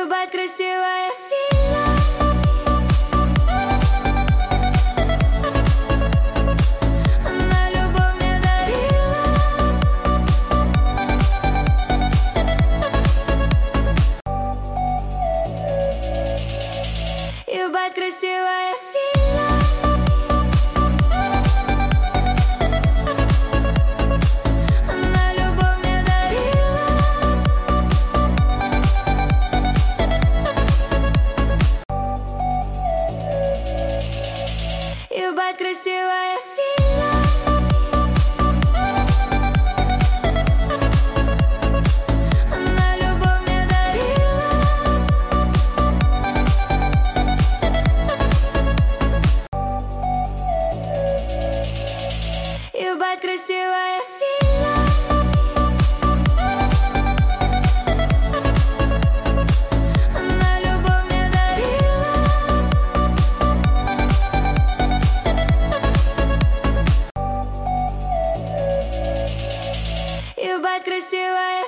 Ебать, красивая, сильная. Она любовь мне дарила. Ебать, красивая, сильная. Она любовь мне дарила. Ебать, красивая, сильная. Она любовь мне дарила. Ебать, красивая, сильная. Она любовь мне дарила. Ебать, красивая.